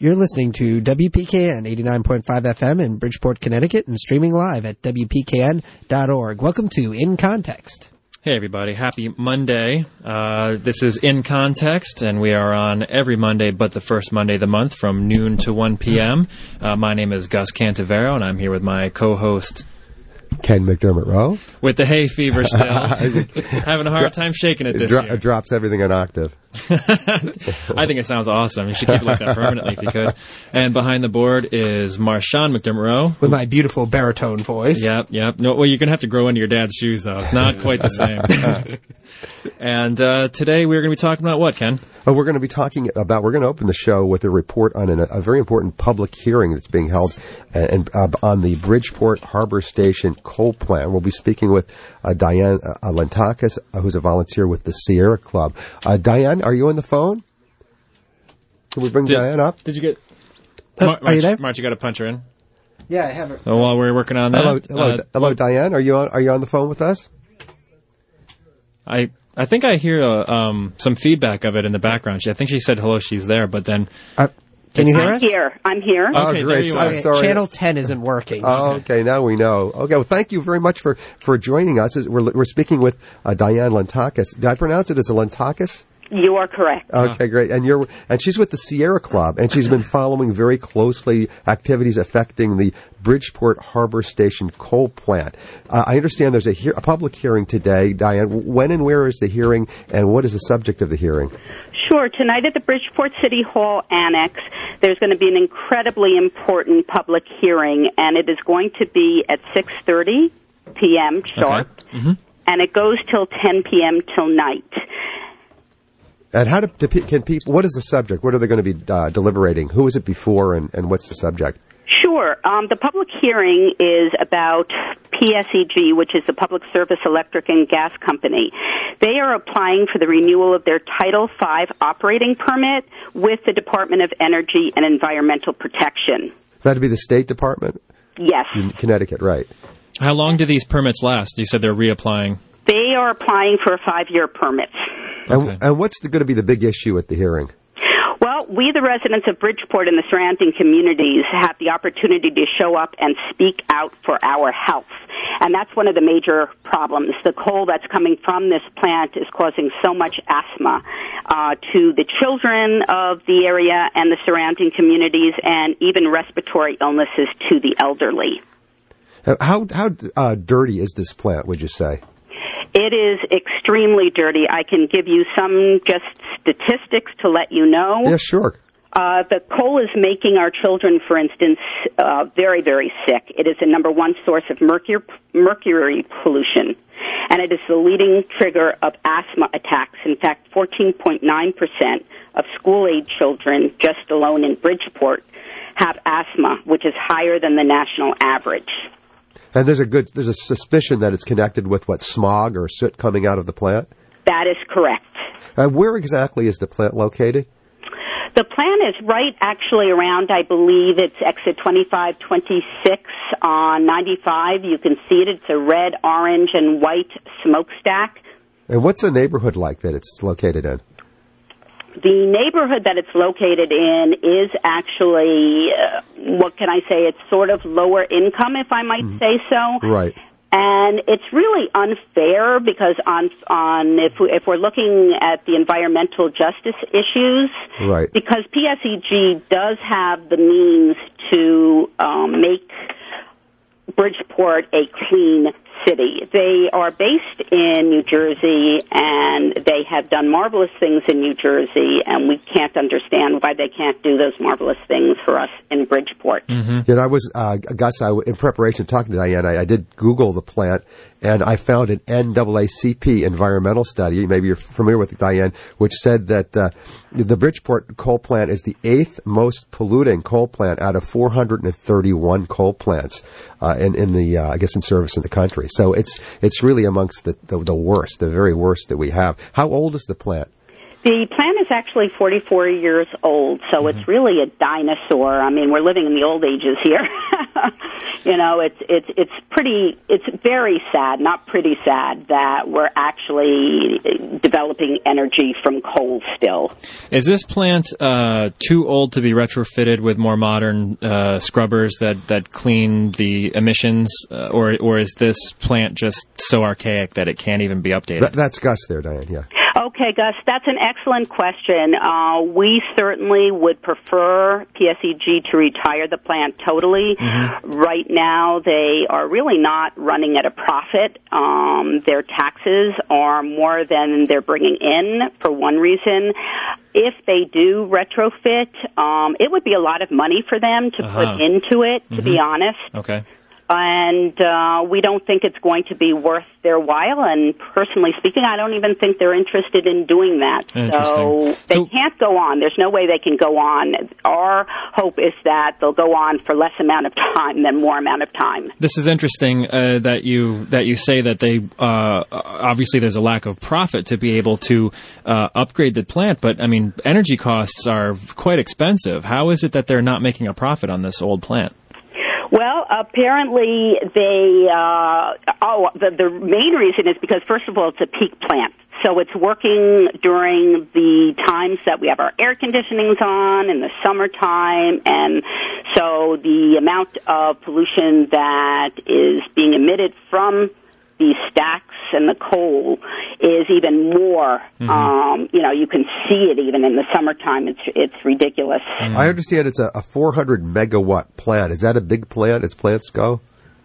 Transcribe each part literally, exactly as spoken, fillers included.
You're listening to W P K N eighty-nine point five F M in Bridgeport, Connecticut, and streaming live at W P K N dot org. Welcome to In Context. Hey, everybody. Happy Monday. Uh, this is In Context, and we are on every Monday but the first Monday of the month from noon to one p.m. Uh, my name is Gus Cantivero, and I'm here with my co-host, Ken McDermott Rowe. With the hay fever still. Having a hard time shaking it this it dro- year. It drops everything an octave. I think it sounds awesome. You should keep it like that permanently if you could. And behind the board is Marshawn McDermott Rowe. With my beautiful baritone voice. Yep, yep. No, well, you're going to have to grow into your dad's shoes, though. It's not quite the same. And uh, today we're going to be talking about what, Ken? Oh, we're going to be talking about, we're going to open the show with a report on an, a very important public hearing that's being held and, uh, on the Bridgeport Harbor Station coal plant. We'll be speaking with uh, Diane uh, Lantakis, uh, who's a volunteer with the Sierra Club. Uh, Diane, are you on the phone? Can we bring did, Diane up? Did you get... Uh, Mar- are you there? March, you got to punch her in? Yeah, I have her. Oh, while we're working on that. Hello, hello, uh, hello, Diane. Are you on? Are you on the phone with us? I I think I hear uh, um, some feedback of it in the background. She, I think she said hello. She's there, but then Uh, can you hear I'm us? here. I'm here. Oh, Okay, great. there you So- are. I'm sorry. Channel ten isn't working. Oh, okay. Now we know. Okay. Well, thank you very much for, for joining us. We're, we're speaking with uh, Diane Lantakis. Did I pronounce it as a Lantakis? You are correct. Okay, great. And you're and she's with the Sierra Club, and she's been following very closely activities affecting the Bridgeport Harbor Station coal plant. Uh, I understand there's a, he- a public hearing today. Diane, when and where is the hearing, and what is the subject of the hearing? Sure. Tonight at the Bridgeport City Hall Annex, there's going to be an incredibly important public hearing, and it is going to be at six thirty p.m. sharp, okay. mm-hmm. and it goes till ten p.m. till night. And how do, do can people? What is the subject? What are they going to be uh, deliberating? Who is it before, and, and what's the subject? Sure. Um, the public hearing is about P S E G, which is the Public Service Electric and Gas Company. They are applying for the renewal of their Title five operating permit with the Department of Energy and Environmental Protection. That'd be the State Department? Yes. In Connecticut, right. How long do these permits last? You said they're reapplying. They are applying for a five-year permit. And, Okay. and what's the, going to be the big issue at the hearing? Well, we, the residents of Bridgeport and the surrounding communities, have the opportunity to show up and speak out for our health. And that's one of the major problems. The coal that's coming from this plant is causing so much asthma uh, to the children of the area and the surrounding communities, and even respiratory illnesses to the elderly. How how uh, dirty is this plant, would you say? It is extremely dirty. I can give you some just statistics to let you know. Yeah, sure. Uh, the coal is making our children, for instance, uh, very, very sick. It is the number one source of mercury, mercury pollution, and it is the leading trigger of asthma attacks. In fact, fourteen point nine percent of school-age children, just alone in Bridgeport, have asthma, which is higher than the national average. And there's a good there's a suspicion that it's connected with what smog or soot coming out of the plant. That is correct. Uh, where exactly is the plant located? The plant is right actually around, I believe it's exit twenty-five twenty-six on ninety-five. You can see it. It's a red, orange, and white smokestack. And what's the neighborhood like that it's located in? The neighborhood that it's located in is actually, uh, what can I say, it's sort of lower income, if I might mm. say so. Right. And it's really unfair because on on if we, if we're looking at the environmental justice issues, right. because P S E G does have the means to um, make Bridgeport a clean city. They are based in New Jersey, and they have done marvelous things in New Jersey, and we can't understand why they can't do those marvelous things for us in Bridgeport. Mm-hmm. You know, I was, uh, Gus, I, in preparation talking to Diane, I, I did Google the plant, and I found an N double A C P environmental study, maybe you're familiar with it, Diane, which said that uh, the Bridgeport coal plant is the eighth most polluting coal plant out of four hundred thirty-one coal plants uh, in, in the, uh, I guess, in service in the country. So it's it's really amongst the, the, the worst, the very worst that we have. How old is the plant? The plant is actually forty-four years old, so mm-hmm. it's really a dinosaur. I mean, we're living in the old ages here. You know, it's it's it's pretty. It's very sad, not pretty sad, that we're actually developing energy from coal still. Is this plant uh, too old to be retrofitted with more modern uh, scrubbers that, that clean the emissions, uh, or or is this plant just so archaic that it can't even be updated? That, that's Gus there, Diane. Yeah. Okay, Gus, that's an excellent question. Uh, we certainly would prefer P S E G to retire the plant totally. Mm-hmm. Right now, they are really not running at a profit. Um, their taxes are more than they're bringing in, for one reason. If they do retrofit, um, it would be a lot of money for them to uh-huh. put into it, to mm-hmm. be honest. Okay. And uh, we don't think it's going to be worth their while. And personally speaking, I don't even think they're interested in doing that. So they so, can't go on. There's no way they can go on. Our hope is that they'll go on for less amount of time than more amount of time. This is interesting uh, that you that you say that they uh, obviously there's a lack of profit to be able to uh, upgrade the plant. But I mean, energy costs are quite expensive. How is it that they're not making a profit on this old plant? Well, apparently they, uh, oh, the, the main reason is because, first of all, it's a peak plant. So it's working during the times that we have our air conditionings on in the summertime, and so the amount of pollution that is being emitted from these stacks and the coal is even more. Mm-hmm. Um, you know, you can see it even in the summertime. It's it's ridiculous. Mm-hmm. I understand it's a, a four hundred megawatt plant. Is that a big plant as plants go?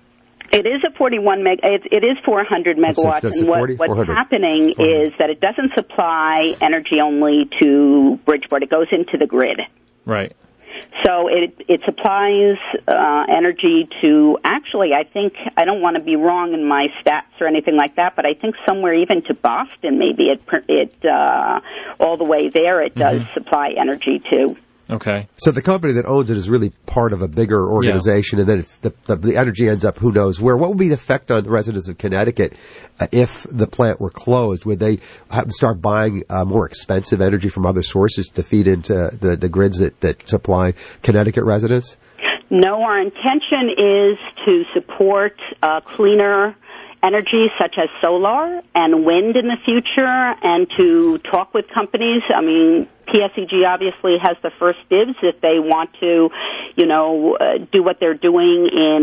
It is a forty-one meg. It, it is four hundred megawatts, that's a, that's and what, what's happening is that it doesn't supply energy only to Bridgeport. It goes into the grid. Right. So it it supplies uh, energy to, actually, I think, I don't want to be wrong in my stats or anything like that, but I think somewhere even to Boston, maybe it, it uh, all the way there, it does mm-hmm. supply energy to. Okay. So the company that owns it is really part of a bigger organization, yeah. and then if the, the, the energy ends up who knows where. What would be the effect on the residents of Connecticut uh, if the plant were closed? Would they have to start buying uh, more expensive energy from other sources to feed into the, the grids that, that supply Connecticut residents? No, our intention is to support uh, cleaner energy such as solar and wind in the future, and to talk with companies. I mean, P S E G obviously has the first dibs if they want to, you know, uh, do what they're doing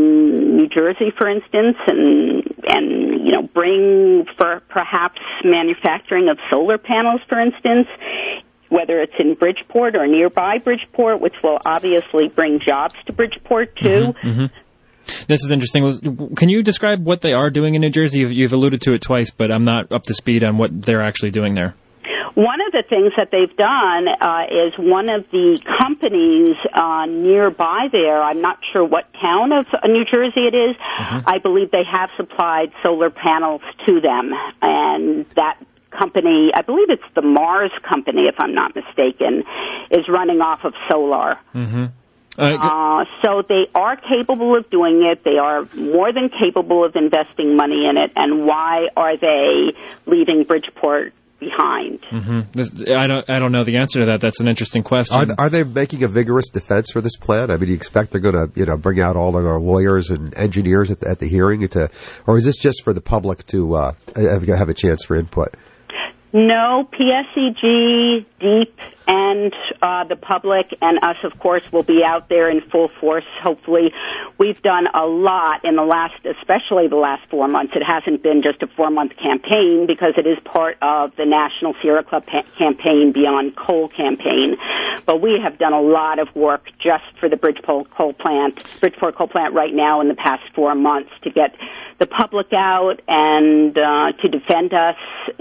in New Jersey, for instance, and, and you know, bring for perhaps manufacturing of solar panels, for instance, whether it's in Bridgeport or nearby Bridgeport, which will obviously bring jobs to Bridgeport, too. Mm-hmm, mm-hmm. This is interesting. Can you describe what they are doing in New Jersey? You've, you've alluded to it twice, but I'm not up to speed on what they're actually doing there. One of the things that they've done uh, is one of the companies uh, nearby there, I'm not sure what town of New Jersey it is, mm-hmm. I believe they have supplied solar panels to them, and that company, I believe it's the Mars company, if I'm not mistaken, is running off of solar. Mm-hmm. Uh, uh, so they are capable of doing it. They are more than capable of investing money in it. And why are they leaving Bridgeport behind? Mm-hmm. This, I don't. I don't know the answer to that. That's an interesting question. Are, are they making a vigorous defense for this plan? I mean, do you expect they're going to, you know, bring out all of our lawyers and engineers at the, at the hearing, to, or is this just for the public to uh, have, have a chance for input? No, P S E G, DEEP, and uh, the public and us, of course, will be out there in full force, hopefully. We've done a lot in the last, especially the last four months. It hasn't been just a four-month campaign because it is part of the National Sierra Club pa- campaign, Beyond Coal campaign. But we have done a lot of work just for the Bridgeport coal plant, Bridgeport coal plant right now in the past four months to get the public out and uh, to defend us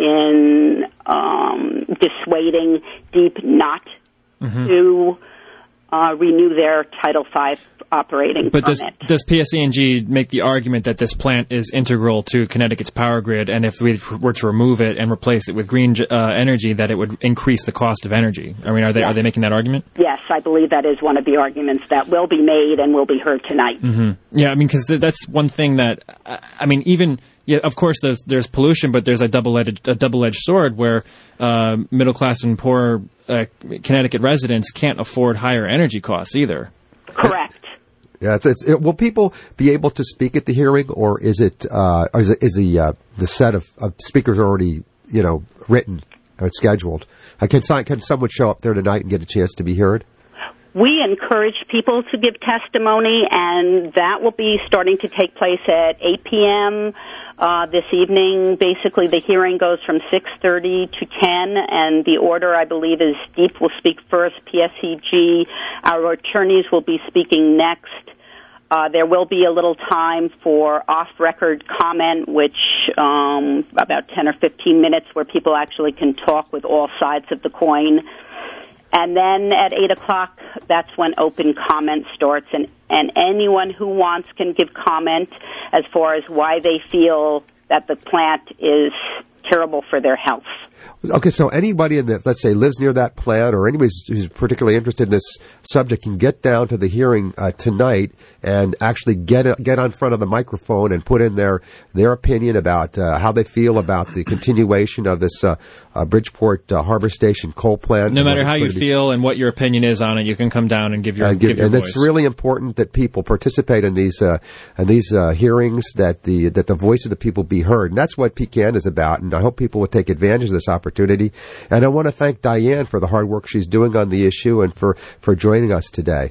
in um, dissuading DEEP not mm-hmm. to uh, renew their Title five operating but permit. But does, does P S E G make the argument that this plant is integral to Connecticut's power grid, and if we were to remove it and replace it with green uh, energy, that it would increase the cost of energy? I mean, are they yes. are they making that argument? Yes, I believe that is one of the arguments that will be made and will be heard tonight. Mm-hmm. Yeah, I mean, because th- that's one thing that, I mean, even yeah, of course, there's, there's pollution, but there's a double-edged, a double-edged sword where uh, middle-class and poor uh, Connecticut residents can't afford higher energy costs either. Correct. Yeah, it's, it's it, will people be able to speak at the hearing, or is it uh, or is, it, is the uh, the set of, of speakers already you know written or scheduled? Uh, can can someone show up there tonight and get a chance to be heard? We encourage people to give testimony, and that will be starting to take place at eight p.m. Uh, this evening. Basically, the hearing goes from six thirty to ten, and the order, I believe, is DEEP will speak first, P S E G. Our attorneys will be speaking next. Uh, there will be a little time for off-record comment, which um, about ten or fifteen minutes, where people actually can talk with all sides of the coin. And then at eight o'clock, that's when open comment starts, and, and anyone who wants can give comment as far as why they feel that the plant is terrible for their health. Okay, so anybody in that, let's say, lives near that plant, or anybody who's particularly interested in this subject can get down to the hearing uh, tonight and actually get a, get on front of the microphone and put in their their opinion about uh, how they feel about the continuation of this uh, uh, Bridgeport uh, Harbor Station coal plant. No matter how you feel and what your opinion is on it, you can come down and give your, uh, give, give your and voice. And it's really important that people participate in these uh, in these uh, hearings, that the that the voice of the people be heard, and that's what P C A N is about. And I hope people will take advantage of this opportunity. And I want to thank Diane for the hard work she's doing on the issue and for, for joining us today.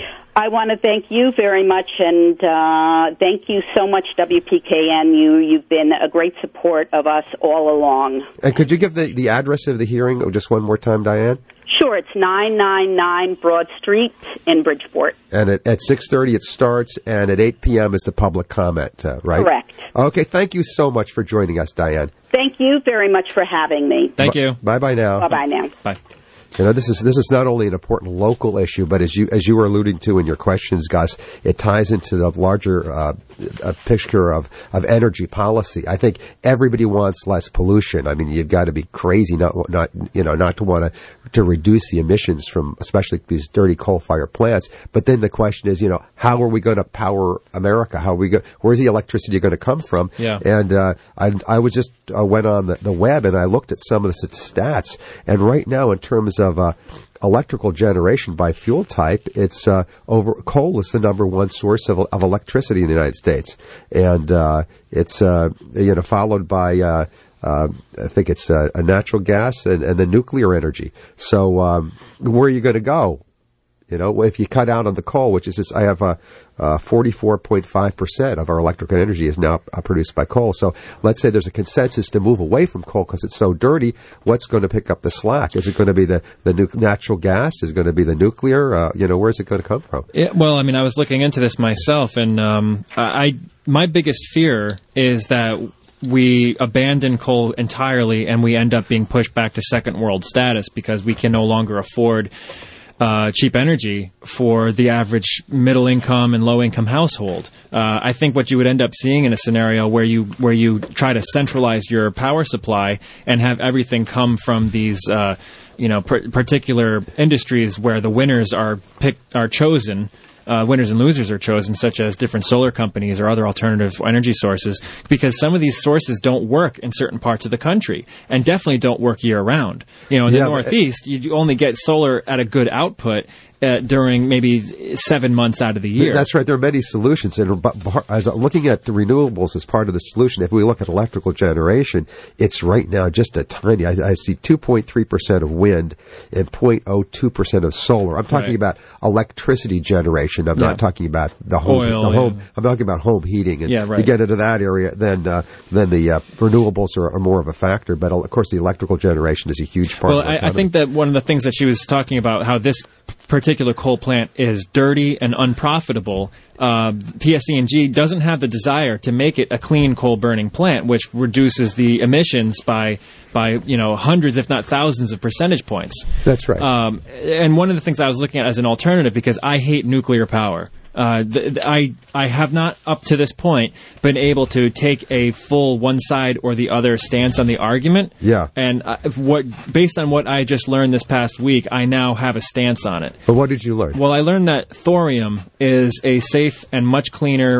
I want to thank you very much, and uh, thank you so much, W P K N. You, you've been a great support of us all along. And could you give the, the address of the hearing just one more time, Diane? Sure, it's nine ninety-nine Broad Street in Bridgeport. And at, at six thirty it starts, and at eight p.m. is the public comment, uh, right? Correct. Okay, thank you so much for joining us, Diane. Thank you very much for having me. Thank you. Bye-bye now. Bye-bye now. Bye. You know, this is this is not only an important local issue, but as you as you were alluding to in your questions, Gus, it ties into the larger uh, a picture of, of energy policy. I think everybody wants less pollution. I mean, you've got to be crazy not not you know not to want to to reduce the emissions from especially these dirty coal-fired plants. But then the question is, you know, how are we going to power America? How are we go? Where's the electricity going to come from? Yeah. And uh, I I was just uh, went on the, the web and I looked at some of the stats, and right now in terms of uh, electrical generation by fuel type, it's uh, over coal is the number one source of, of electricity in the United States, and uh, it's uh, you know followed by uh, uh, I think it's uh, a natural gas and, and the nuclear energy. So um, where are you going to go? You know, if you cut out on the coal, which is just, I have a uh, forty-four point five percent of our electrical energy is now uh, produced by coal. So let's say there's a consensus to move away from coal because it's so dirty. What's going to pick up the slack? Is it going to be the, the nu- natural gas? Is it going to be the nuclear? Uh, you know, where's it going to come from? Yeah, well, I mean, I was looking into this myself, and um, I my biggest fear is that we abandon coal entirely and we end up being pushed back to second world status because we can no longer afford Uh, cheap energy for the average middle income and low income household. Uh, I think what you would end up seeing in a scenario where you where you try to centralize your power supply and have everything come from these uh, you know per- particular industries where the winners are picked are chosen. Uh, winners and losers are chosen, such as different solar companies or other alternative energy sources, because some of these sources don't work in certain parts of the country and definitely don't work year-round. You know, in yeah, the Northeast, you only get solar at a good output uh, during maybe seven months out of the year. That's right. There are many solutions. And as looking at the renewables as part of the solution, if we look at electrical generation, it's right now just a tiny, I, I see two point three percent of wind and zero point zero two percent of solar. I'm talking Right. about electricity generation. I'm Yeah. not talking about the home. Oil, the home. yeah. I'm talking about home heating. And Yeah, right. you get into that area, then uh, then the uh, renewables are, are more of a factor. But of course, the electrical generation is a huge part Well, of our I, I economy. think that one of the things that she was talking about, how this particular coal plant is dirty and unprofitable, uh, P S E and G doesn't have the desire to make it a clean coal burning plant, which reduces the emissions by by you know hundreds, if not thousands, of percentage points. That's right. Um, and one of the things I was looking at as an alternative, because I hate nuclear power. Uh, th- th- I I have not up to this point been able to take a full one side or the other stance on the argument. Yeah. And uh, if what based on what I just learned this past week, I now have a stance on it. But what did you learn? Well, I learned that thorium is a safe and much cleaner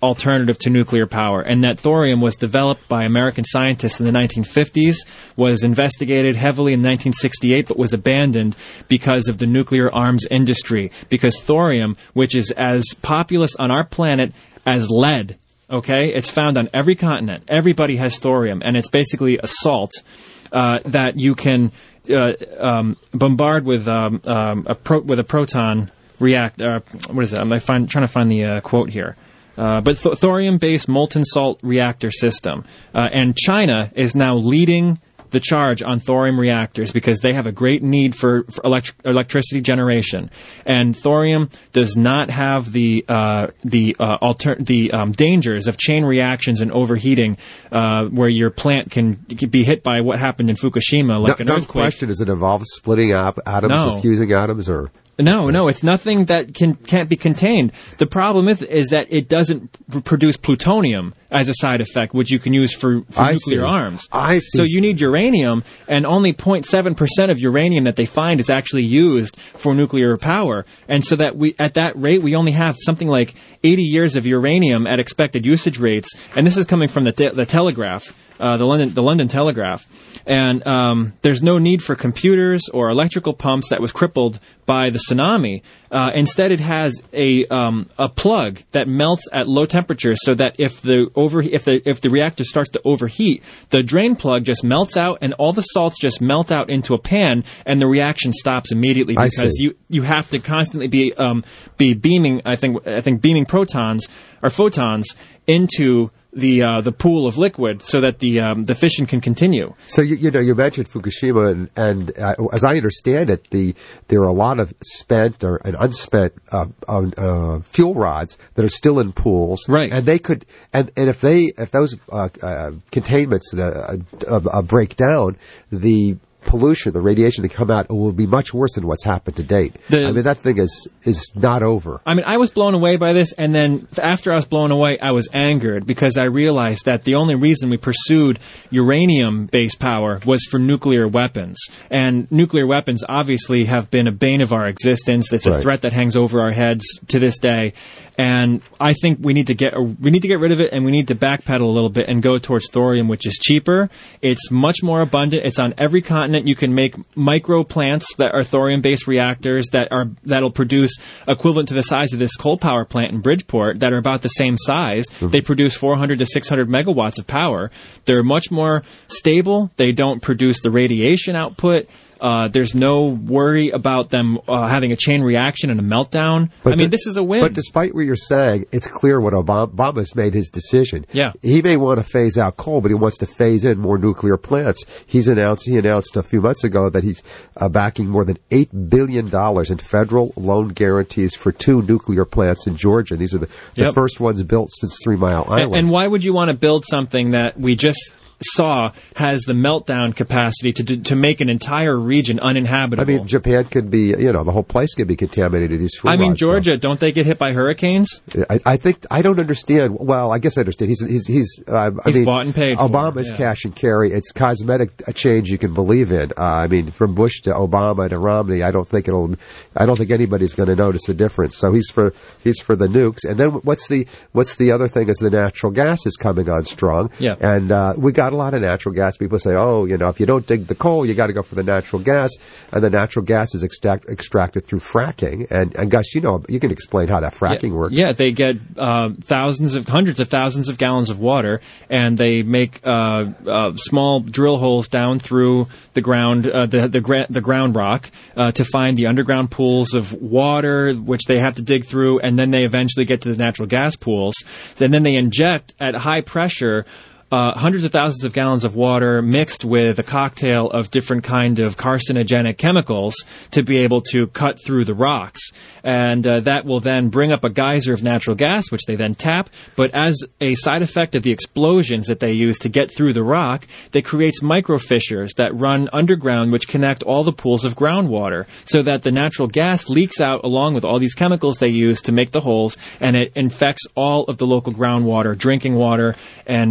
alternative to nuclear power, and that thorium was developed by American scientists in the nineteen fifties, was investigated heavily in nineteen sixty-eight, but was abandoned because of the nuclear arms industry, because thorium, which is as populous on our planet as lead, okay? It's found on every continent. Everybody has thorium, and it's basically a salt uh, that you can uh, um, bombard with um, um, a pro- with a proton react. Uh, what is it? I'm find, trying to find the uh, quote here. Uh, but th- thorium-based molten salt reactor system, uh, and China is now leading the charge on thorium reactors because they have a great need for, for elect- electricity generation, and thorium does not have the uh, the uh, alter- the um, dangers of chain reactions and overheating, uh, where your plant can, can be hit by what happened in Fukushima, like no, an no earthquake. question. Does it involve splitting up atoms No. or fusing atoms, or? No, no, it's nothing that can, can't be contained. The problem is, is that it doesn't p- produce plutonium as a side effect, which you can use for, for I nuclear see. arms. I see. So you need uranium, and only zero point seven percent of uranium that they find is actually used for nuclear power. And so that we, at that rate, we only have something like eighty years of uranium at expected usage rates. And this is coming from the, te- the Telegraph, uh, the London, the London Telegraph. And um, there's no need for computers or electrical pumps that was crippled by the tsunami. Uh, instead, it has a um, a plug that melts at low temperatures, so that if the over if the if the reactor starts to overheat, the drain plug just melts out, and all the salts just melt out into a pan, and the reaction stops immediately I because see. you you have to constantly be um, be beaming. I think I think beaming protons or photons into the uh, the pool of liquid so that the um, the fission can continue. So you, you know, you mentioned Fukushima, and, and uh, as I understand it, the there are a lot of spent or and unspent uh, uh, fuel rods that are still in pools, Right. And they could, and, and if they if those uh, uh, containments uh, uh, uh, break down, the pollution, the radiation that come out will be much worse than what's happened to date. The- I mean, that thing is is not over. I mean, I was blown away by this, and then after I was blown away, I was angered because I realized that the only reason we pursued uranium-based power was for nuclear weapons. And nuclear weapons obviously have been a bane of our existence. It's a Right. threat that hangs over our heads to this day. And I think we need to get we need to get rid of it, and we need to backpedal a little bit and go towards thorium, which is cheaper. It's much more abundant. It's on every continent. You can make micro plants that are thorium-based reactors that are that'll produce equivalent to the size of this coal power plant in Bridgeport that are about the same size. Mm-hmm. They produce four hundred to six hundred megawatts of power. They're much more stable. They don't produce the radiation output. Uh, there's no worry about them uh, having a chain reaction and a meltdown. I mean, di- this is a win. But despite what you're saying, it's clear what Obama, Obama's made his decision. Yeah. He may want to phase out coal, but he wants to phase in more nuclear plants. He's announced, he announced a few months ago that he's uh, backing more than eight billion dollars in federal loan guarantees for two nuclear plants in Georgia. These are the, the Yep. first ones built since Three Mile Island. And, and why would you want to build something that we just saw has the meltdown capacity to to make an entire region uninhabitable? I mean, Japan could be, you know, the whole place could be contaminated with these fuel I mean, rods, Georgia, don't they get hit by hurricanes? though. I, I think I don't understand. Well, I guess I understand. He's he's he's. Uh, I He's mean, bought and paid for it, Obama's yeah. cash and carry. It's cosmetic a change you can believe in. Uh, I mean, from Bush to Obama to Romney, I don't think it'll. I don't think anybody's going to notice the difference. So he's for he's for the nukes. And then what's the what's the other thing is the natural gas is coming on strong. Yeah. And uh, we got a lot of natural gas. People say, oh, you know, if you don't dig the coal, you got to go for the natural gas, and the natural gas is extract, extracted through fracking. And, and Gus, you know, you can explain how that fracking yeah, works. Yeah, they get uh, thousands of, hundreds of thousands of gallons of water, and they make uh, uh, small drill holes down through the ground, uh, the the, gra- the ground rock, uh, to find the underground pools of water, which they have to dig through, and then they eventually get to the natural gas pools. And then they inject at high pressure Uh, hundreds of thousands of gallons of water mixed with a cocktail of different kind of carcinogenic chemicals to be able to cut through the rocks. And uh, that will then bring up a geyser of natural gas, which they then tap. But as a side effect of the explosions that they use to get through the rock, they creates micro fissures that run underground, which connect all the pools of groundwater, so that the natural gas leaks out along with all these chemicals they use to make the holes, and it infects all of the local groundwater, drinking water, and and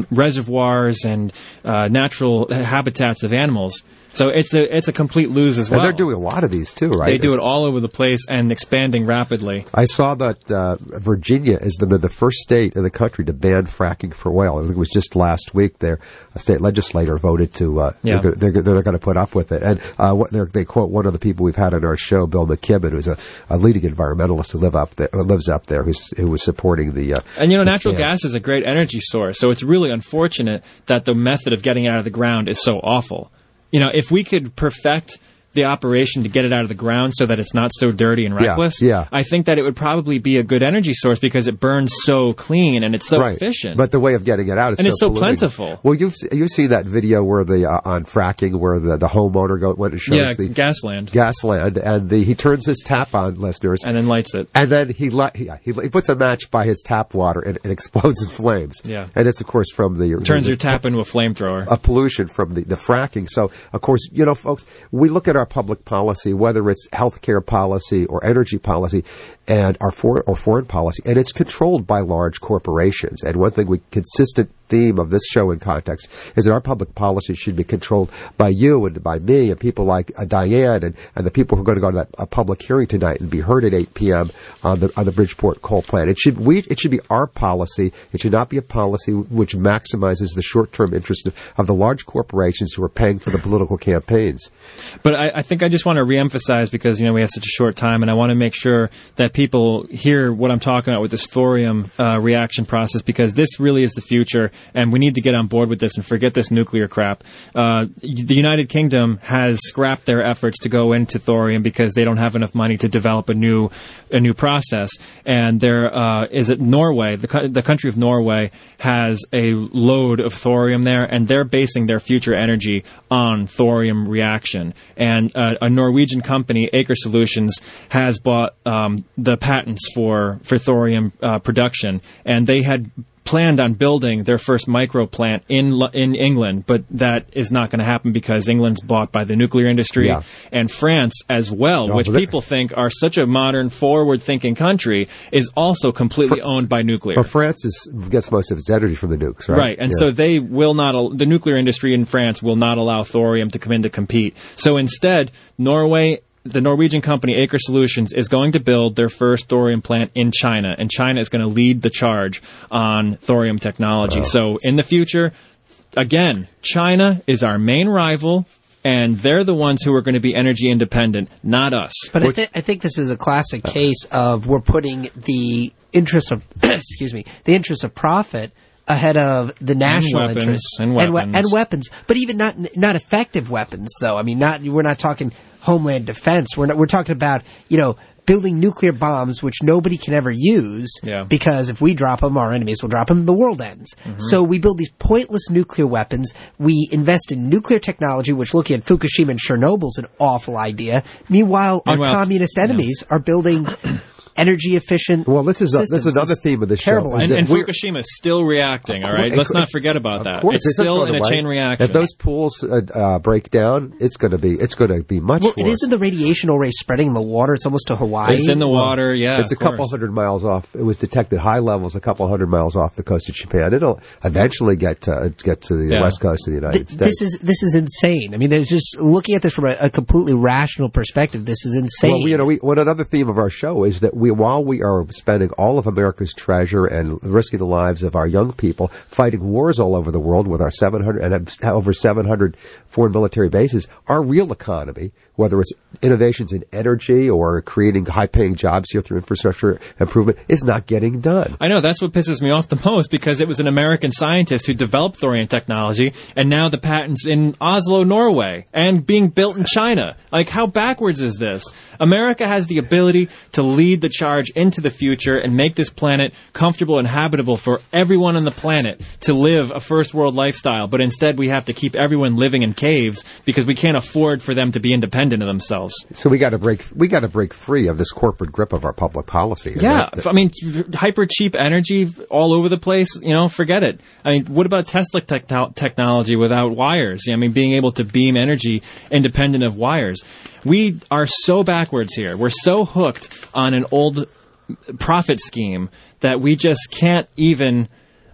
reservoirs and uh, natural habitats of animals. So it's a it's a complete lose as well. And they're doing a lot of these too, right? They do it's, it all over the place and expanding rapidly. I saw that uh, Virginia is the the first state in the country to ban fracking for oil. I think it was just last week. There, a state legislator voted to uh, yeah. they're, they're, they're going to put up with it. And uh, what they quote one of the people we've had on our show, Bill McKibben, who's a, a leading environmentalist who live up there, who lives up there, who's, who was supporting the. Uh, and you know, natural stand. gas is a great energy source, so it's really unfortunate that the method of getting it out of the ground is so awful. You know, if we could perfect the operation to get it out of the ground so that it's not so dirty and reckless, yeah, yeah. I think that it would probably be a good energy source because it burns so clean and it's so right. efficient. But the way of getting it out is and so it's so polluting. plentiful. Well, you've you've seen that video where the uh, on fracking where the, the homeowner go when it shows yeah, the Gasland, Gasland, and the he turns his tap on, listeners, and then lights it, and then he li- he, he, he puts a match by his tap water and it explodes in flames. Yeah, and it's of course from the turns the, your tap into a flamethrower. A pollution from the, the fracking. So of course, you know, folks, we look at our public policy, whether it's healthcare policy or energy policy, and our foreign or foreign policy, and it's controlled by large corporations. And one thing we consistent theme of this show in context is that our public policy should be controlled by you and by me and people like uh, Diane and, and the people who are going to go to that uh, public hearing tonight and be heard at eight p.m. on the on the Bridgeport coal plant. It should we it should be our policy. It should not be a policy which maximizes the short-term interest of, of the large corporations who are paying for the political campaigns. But I, I think I just want to reemphasize, because you know we have such a short time, and I want to make sure that people hear what I'm talking about with this thorium uh, reaction process, because this really is the future. And we need to get on board with this and forget this nuclear crap. Uh, the United Kingdom has scrapped their efforts to go into thorium because they don't have enough money to develop a new a new process. And there uh, is it Norway, the, co- the country of Norway, has a load of thorium there, and they're basing their future energy on thorium reaction. And uh, a Norwegian company, Aker Solutions, has bought um, the patents for, for thorium uh, production, and they had planned on building their first micro plant in in England, but that is not going to happen because England's bought by the nuclear industry, yeah. and France as well, no, which people think are such a modern, forward-thinking country, is also completely Fr- owned by nuclear. Well, France is, gets most of its energy from the nukes, right? Right, and yeah. so they will not. Al- the nuclear industry in France will not allow thorium to come in to compete. So instead, Norway. The Norwegian company Aker Solutions is going to build their first thorium plant in China, and China is going to lead the charge on thorium technology. Oh. So in the future, again, China is our main rival, and they're the ones who are going to be energy independent, not us. But I, th- I think this is a classic case of we're putting the interest of excuse me, the interest of profit ahead of the national and weapons, interests and weapons. And, we- and weapons, but even not not effective weapons, though. I mean, not we're not talking homeland defense. We're not, we're talking about, you know, building nuclear bombs which nobody can ever use, yeah. because if we drop them, our enemies will drop them. The world ends. Mm-hmm. So we build these pointless nuclear weapons. We invest in nuclear technology, which, looking at Fukushima and Chernobyl, is an awful idea. Meanwhile, Meanwhile our communist enemies yeah. are building energy efficient. Well, this is a, this is another theme of this terrible show. And, and Fukushima is still reacting. All right, let's not forget about that. Course, it's, it's still in a away. chain reaction. If those pools uh, uh, break down, it's going to be it's going to be much well, worse. It isn't the radiation already spreading in the water. It's almost to Hawaii. It's in the water. Yeah, it's a couple course. hundred miles off. It was detected high levels, a couple hundred miles off the coast of Japan. It'll eventually get to get to the yeah. west coast of the United Th- States. This is this is insane. I mean, there's just looking at this from a, a completely rational perspective. This is insane. Well, you know, we, one another theme of our show is that we, while we are spending all of America's treasure and risking the lives of our young people fighting wars all over the world with our seven hundred and over seven hundred foreign military bases, our real economy, whether it's innovations in energy or creating high-paying jobs here through infrastructure improvement, is not getting done. I know, that's what pisses me off the most, because it was an American scientist who developed thorium technology, and now the patent's in Oslo, Norway, and being built in China. Like, how backwards is this? America has the ability to lead the charge into the future and make this planet comfortable and habitable for everyone on the planet to live a first-world lifestyle, but instead we have to keep everyone living in caves because we can't afford for them to be independent of themselves. So we got to break. We got to break free of this corporate grip of our public policy. Yeah, that, that, I mean, hyper cheap energy all over the place. You know, forget it. I mean, what about Tesla te- technology without wires? I mean, being able to beam energy independent of wires. We are so backwards here. We're so hooked on an old profit scheme that we just can't even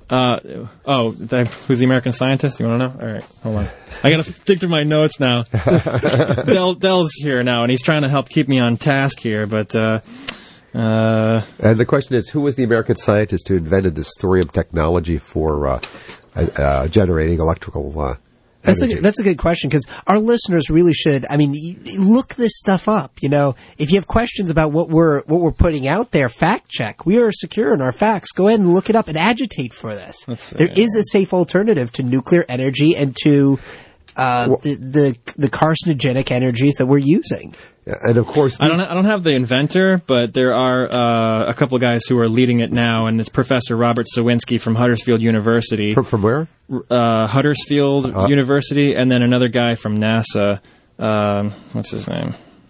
Uh, oh, that, who's the American scientist? You want to know? All right, hold on. I got to dig through my notes now. Del, Del's here now, and he's trying to help keep me on task here, but... Uh, uh, and the question is, who was the American scientist who invented this thorium technology for uh, uh, generating electrical uh That's a, that's a good question, because our listeners really should, I mean, y- look this stuff up. You know, if you have questions about what we're, what we're putting out there, fact check. We are secure in our facts. Go ahead and look it up and agitate for this. There is a safe alternative to nuclear energy and to, uh, well, the, the, the carcinogenic energies that we're using. And of course, I don't. I don't have the inventor, but there are uh, a couple of guys who are leading it now, and it's Professor Robert Sawinski from Huddersfield University. From, from where? Uh, Huddersfield uh, University, and then another guy from NASA. Um, what's his name?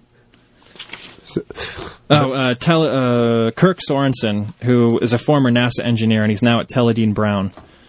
So, oh, uh, tele, uh, Kirk Sorensen, who is a former NASA engineer, and he's now at Teledyne Brown.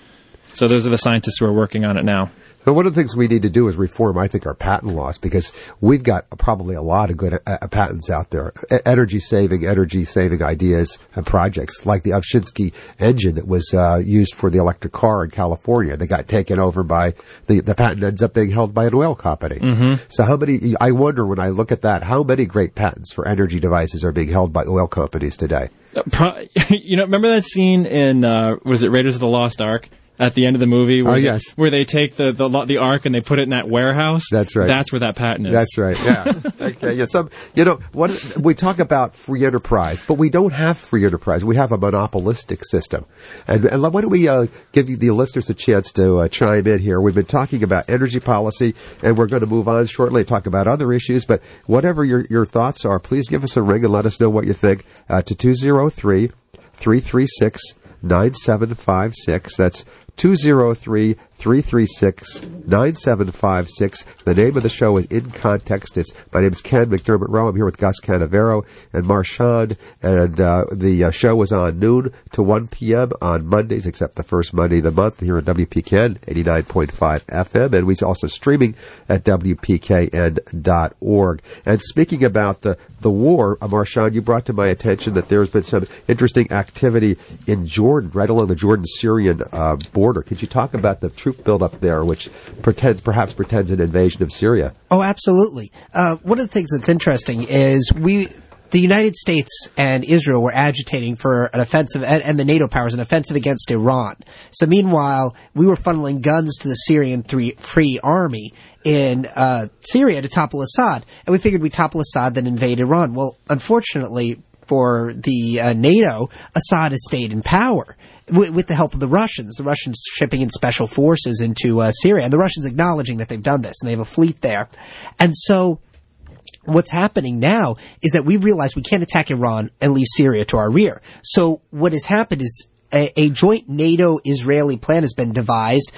So those are the scientists who are working on it now. But one of the things we need to do is reform, I think, our patent laws, because we've got probably a lot of good uh, patents out there. E- energy-saving, energy-saving ideas and projects, like the Ovchinsky engine that was uh, used for the electric car in California. They got taken over by, the, the patent ends up being held by an oil company. Mm-hmm. So how many, I wonder when I look at that, how many great patents for energy devices are being held by oil companies today? Uh, pro- you know, remember that scene in, uh, was it Raiders of the Lost Ark? At the end of the movie, where, oh, they, yes. where they take the, the the ark and they put it in that warehouse. That's right. That's where that patent is. That's right. Yeah. Okay. Yeah. Some, you know, what we talk about free enterprise, but we don't have free enterprise. We have a monopolistic system. And, and why don't we uh, give you the listeners a chance to uh, chime in here? We've been talking about energy policy, and we're going to move on shortly and talk about other issues. But whatever your your thoughts are, please give us a ring and let us know what you think uh, to two zero three, three three six, nine seven five six. That's two zero three, three three six, nine seven five six. The name of the show is In Context. It's, my name is Ken McDermott Rowe. I'm here with Gus Canavero and Marchand. And uh, the uh, show is on noon to one p.m. on Mondays, except the first Monday of the month, here at W P K N eighty-nine point five F M. And we're also streaming at W P K N dot org. And speaking about the, the war, uh, Marchand, you brought to my attention that there's been some interesting activity in Jordan, right along the Jordan-Syrian uh, border. Could you talk about the troop buildup there, which pretends, perhaps pretends an invasion of Syria? Oh, absolutely. Uh, one of the things that's interesting is we, the United States and Israel were agitating for an offensive, and, and the NATO powers, an offensive against Iran. So meanwhile, we were funneling guns to the Syrian three, Free Army in uh, Syria to topple Assad. And we figured we'd topple Assad, then invade Iran. Well, unfortunately for the uh, NATO, Assad has stayed in power. With the help of the Russians, the Russians shipping in special forces into uh, Syria, and the Russians acknowledging that they've done this, and they have a fleet there. And so what's happening now is that we've realized we can't attack Iran and leave Syria to our rear. So what has happened is a, a joint NATO-Israeli plan has been devised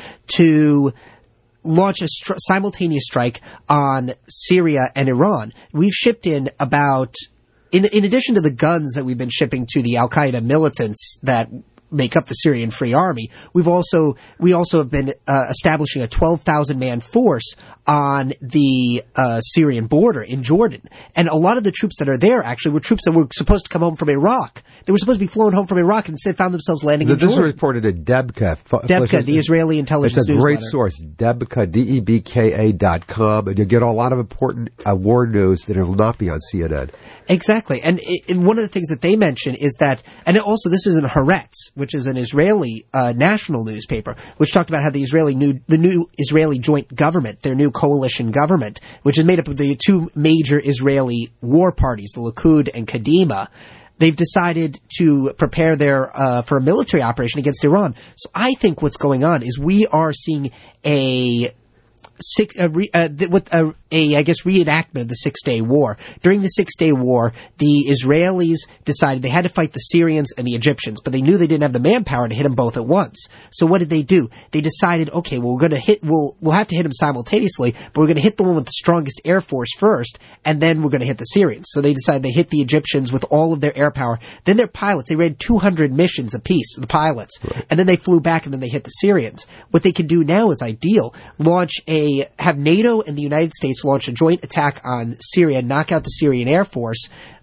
to launch a stri- simultaneous strike on Syria and Iran. We've shipped in about, in, in addition to the guns that we've been shipping to the Al-Qaeda militants that make up the Syrian Free Army, we've also we also have been uh, establishing a twelve thousand man force on the uh, Syrian border in Jordan. And a lot of the troops that are there actually were troops that were supposed to come home from Iraq. They were supposed to be flown home from Iraq and instead found themselves landing the, in Jordan. This was reported in Debka. Debka, the Israeli intelligence newsletter. It's a great newsletter. source, Debka, D E B K A dot com, and you'll get a lot of important uh, war news that will not be on C N N. Exactly. And, it, and one of the things that they mention is that, and also this is in Haaretz, which is an Israeli uh, national newspaper, which talked about how the Israeli new, the new Israeli joint government, their new coalition government, which is made up of the two major Israeli war parties, the Likud and Kadima, they've decided to prepare their uh, for a military operation against Iran. So I think what's going on is we are seeing a Six, uh, re, uh, th- with a, a, I guess, reenactment of the Six-Day War. During the Six-Day War, the Israelis decided they had to fight the Syrians and the Egyptians, but they knew they didn't have the manpower to hit them both at once. So what did they do? They decided, okay, well, we're going to hit, we'll, we'll have to hit them simultaneously, but we're going to hit the one with the strongest air force first, and then we're going to hit the Syrians. So they decided they hit the Egyptians with all of their air power. Then their pilots, they ran two hundred missions apiece, the pilots, right. And then they flew back and then they hit the Syrians. What they can do now is ideal. Launch a have NATO and the United States launch a joint attack on Syria, knock out the Syrian Air Force,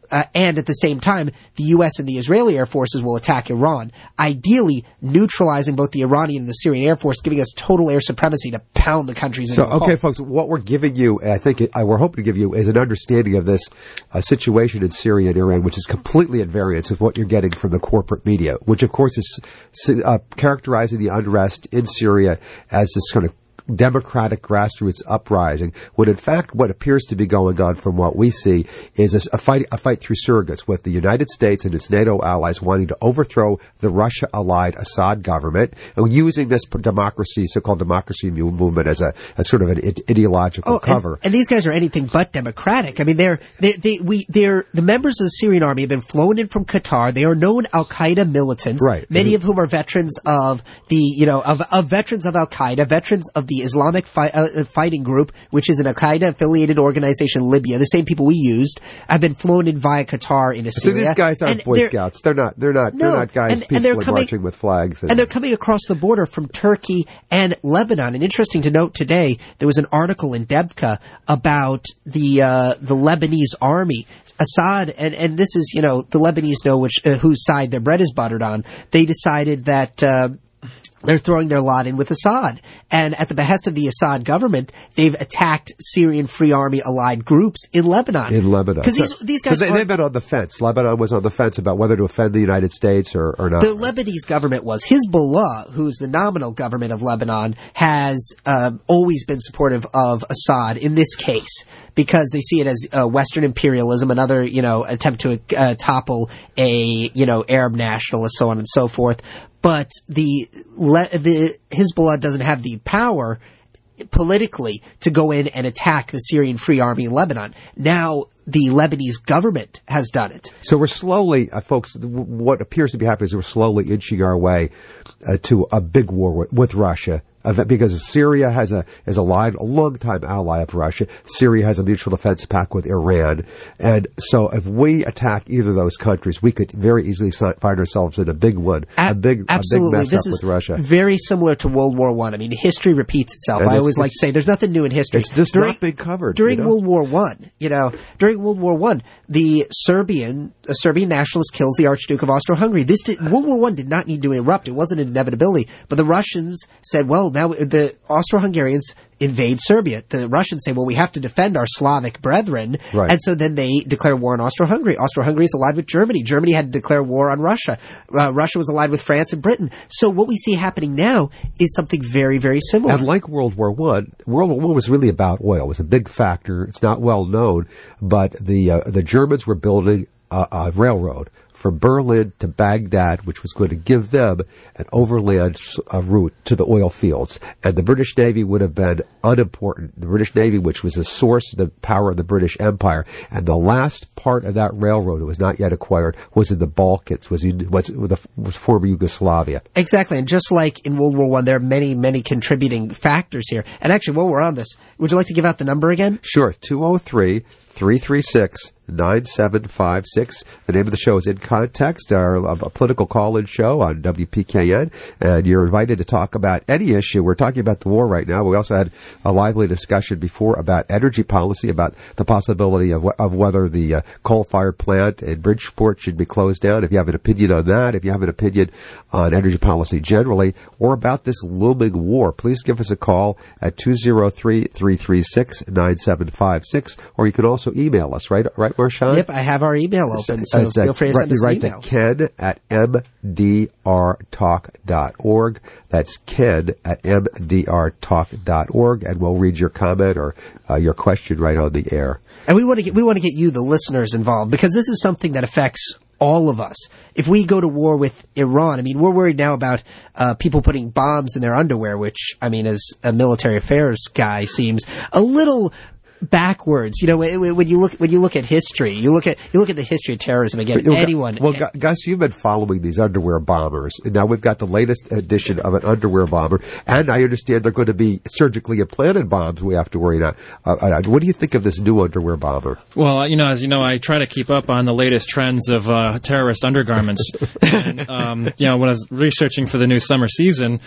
uh, and at the same time, the U S and the Israeli air forces will attack Iran, ideally neutralizing both the Iranian and the Syrian air force, giving us total air supremacy to pound the countries into So, a okay, pulp. folks, what we're giving you, I think it, I, we're hoping to give you, is an understanding of this uh, situation in Syria and Iran, which is completely at variance with what you're getting from the corporate media, which, of course, is uh, characterizing the unrest in Syria as this kind of democratic grassroots uprising, when in fact what appears to be going on from what we see is a, a fight a fight through surrogates, with the United States and its NATO allies wanting to overthrow the Russia-allied Assad government and using this democracy, so-called democracy movement as a as sort of an ide- ideological oh, cover. And, and these guys are anything but democratic. I mean, they're they they we they're the members of the Syrian army have been flown in from Qatar. They are known Al Qaeda militants, Right. Many Mm-hmm. of whom are veterans of the you know of, of veterans of Al Qaeda, veterans of the Islamic fi- uh, Fighting Group, which is an Al Qaeda affiliated organization in Libya. The same people we used have been flown in via Qatar into So Syria. these guys aren't And Boy they're- Scouts. They're not. They're not. No, they're not guys and- and peacefully they're coming- marching with flags. And they're coming across the border from Turkey and Lebanon. And interesting to note today, there was an article in Debka about the uh, the Lebanese army. Assad, and, and this is, you know, the Lebanese know which uh, whose side their bread is buttered on. They decided that uh, they're throwing their lot in with Assad. And at the behest of the Assad government, they've attacked Syrian Free Army allied groups in Lebanon. in Lebanon. Because So- these, these guys so they, are they've been on the fence. Lebanon was on the fence about whether to offend the United States or, or not. The Lebanese government was. Hezbollah, who's the nominal government of Lebanon, has uh, always been supportive of Assad in this case because they see it as uh, Western imperialism, another, you know, attempt to uh, topple a, you know, Arab nationalist, so on and so forth. But the le- the Hezbollah doesn't have the power politically to go in and attack the Syrian Free Army in Lebanon. Now the Lebanese government has done it. So we're slowly, uh, folks, th- what appears to be happening is we're slowly inching our way uh, to a big war with, with Russia. Uh, because Syria has a is a, line, a long-time ally of Russia. Syria has a mutual defense pact with Iran. And so if we attack either of those countries, we could very easily si- find ourselves in a big one, a, A- big, absolutely. a big mess this up is with Russia. very similar to World War One. I. I mean, history repeats itself. And I it's- always like to say there's nothing new in history. It's just not being covered. During you know? World War One, you know, during World War One, the Serbian, a Serbian nationalist kills the Archduke of Austro-Hungary. This did, World War One did not need to erupt. It wasn't an inevitability. But the Russians said, well, now the Austro-Hungarians invade Serbia. The Russians say, well, we have to defend our Slavic brethren. Right. And so then they declare war on Austro-Hungary. Austro-Hungary is allied with Germany. Germany had to declare war on Russia. Uh, Russia was allied with France and Britain. So what we see happening now is something very, very similar. And like World War One, World War One was really about oil. It was a big factor. It's not well known, but the uh, the Germans were building a, a railroad from Berlin to Baghdad, which was going to give them an overland uh, route to the oil fields. And the British Navy would have been unimportant. The British Navy, which was the source of the power of the British Empire. And the last part of that railroad that was not yet acquired was in the Balkans, was in was, was former Yugoslavia. Exactly. And just like in World War One, there are many, many contributing factors here. And actually, while we're on this, would you like to give out the number again? Sure, two oh three, three three six, nine seven five six. The name of the show is In Context, our a, a political call-in show on W P K N, and you're invited to talk about any issue. We're talking about the war right now. We also had a lively discussion before about energy policy, about the possibility of, of whether the uh, coal-fired plant in Bridgeport should be closed down. If you have an opinion on that, if you have an opinion on energy policy generally, or about this looming war, please give us a call at two oh three, three three six, nine seven five six, or you can also email us, right, right, Marshawn? Yep, I have our email open, so It's, uh, feel free to write, send us an write email. to Ken at m d r talk dot org. That's Ken at m d r talk dot org, and we'll read your comment or uh, your question right on the air. And we want to get we want to get you, the listeners, involved, because this is something that affects all of us. If we go to war with Iran, I mean, we're worried now about uh, people putting bombs in their underwear, which, I mean, as a military affairs guy, seems a little backwards. You know, when you look when you look at history, you look at you look at the history of terrorism again. Well, anyone. Well, Gu- Gus, you've been following these underwear bombers, and now we've got the latest edition of an underwear bomber, and I understand they're going to be surgically implanted bombs. We have to worry about. Uh, uh, what do you think of this new underwear bomber? Well, you know, as you know, I try to keep up on the latest trends of uh, terrorist undergarments. and, um, you know, when I was researching for the new summer season,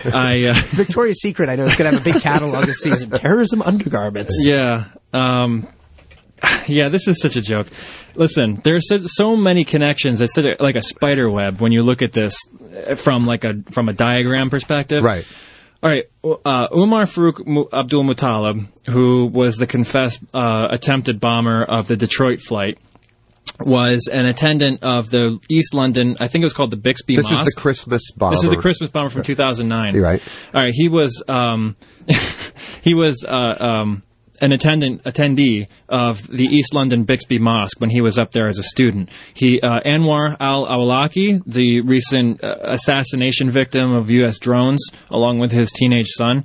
I uh, Victoria's Secret, I know, is going to have a big catalog this season. Terrorism undergarments. Yeah. Um, yeah, this is such a joke. Listen, there's so- so many connections. It's such a- like a spider web when you look at this from like a from a diagram perspective. Right. All right. Uh, Umar Farouk Mu- Abdul Muttalib, who was the confessed uh, attempted bomber of the Detroit flight, was an attendant of the East London, I think it was called the Bixby This Mosque. is the Christmas bomber. This is the Christmas bomber from two thousand nine. You're right. All right. He was um, he was uh, um, an attendant attendee of the East London Bixby Mosque when he was up there as a student. He uh, Anwar al-Awlaki, the recent uh, assassination victim of U S drones, along with his teenage son